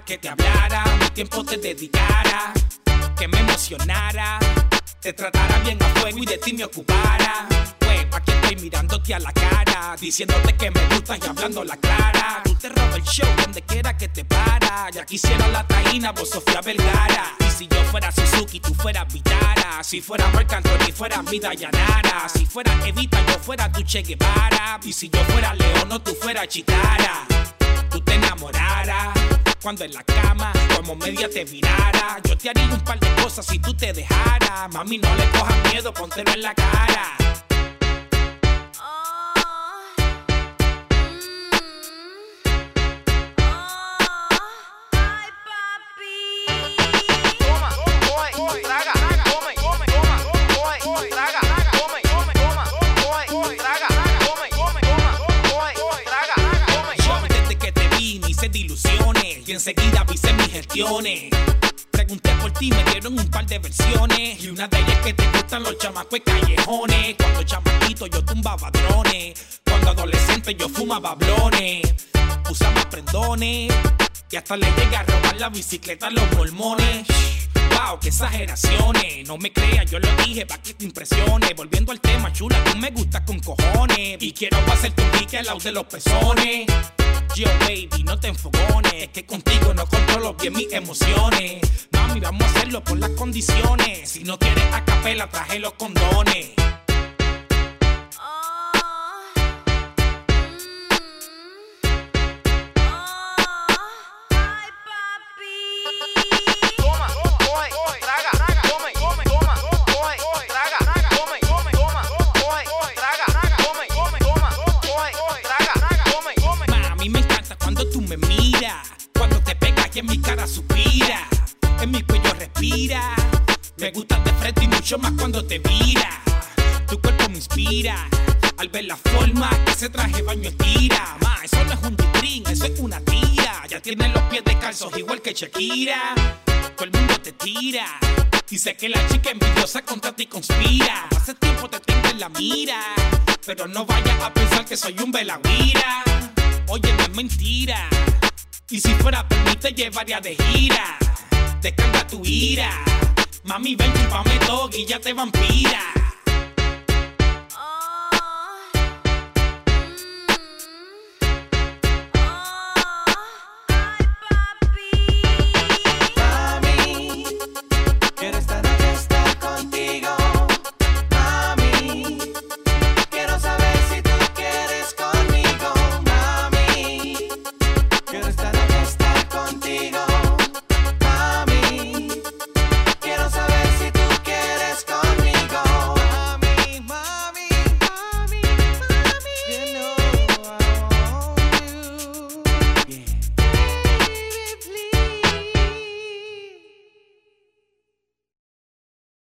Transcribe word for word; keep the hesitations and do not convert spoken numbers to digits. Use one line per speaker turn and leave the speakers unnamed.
que te hablara, mi tiempo te dedicara, que me emocionara, te tratara bien a fuego y de ti me ocupara. Pues aquí estoy mirándote a la cara, diciéndote que me gustas y hablando la clara. Tú te robas el show donde quiera que te para. Ya quisiera la taína, vos Sofía Vergara. Y si yo fuera Suzuki, tú fueras Vitara. Si fuera Marc Anthony, fuera mi Dayanara. Si fuera Evita, yo fuera tu Che Guevara. Y si yo fuera León, tú fueras Chitara. Tú te enamoraras cuando en la cama como media te virara. Yo te haría un par de cosas si tú te dejaras. Mami, no le cojas miedo, póntelo en la cara. Y enseguida avisé mis gestiones. Pregunté por ti, me dieron un par de versiones. Y una de ellas es que te gustan los chamacos callejones. Cuando chamaquito yo tumbaba drones. Cuando adolescente yo fumaba blones. Usaba prendones. Y hasta le llegué a robar la bicicleta a los pulmones. Wow, qué exageraciones. No me creas, yo lo dije pa' que te impresione. Volviendo al tema, chula, tú me gustas con cojones. Y quiero hacerte un pique al lado de los pezones. Yo, baby, no te enfogones. Es que contigo no controlo bien mis emociones. Mami, vamos a hacerlo por las condiciones. Si no quieres a capela, traje los condones. En mi cara suspira, en mi cuello respira. Me gustas de frente y mucho más cuando te vira. Tu cuerpo me inspira al ver la forma que ese traje baño estira. Ma, eso no es un vitrín, eso es una tira. Ya tienes los pies descalzos igual que Shakira. Todo el mundo te tira. Dice que la chica envidiosa contra ti conspira. Hace tiempo te tengo en la mira, pero no vayas a pensar que soy un velagüira. Oye, no es mentira. Y si fuera por mí te llevaría de gira. Descarga tu ira. Mami, ven, chúpame todo y ya te vampira.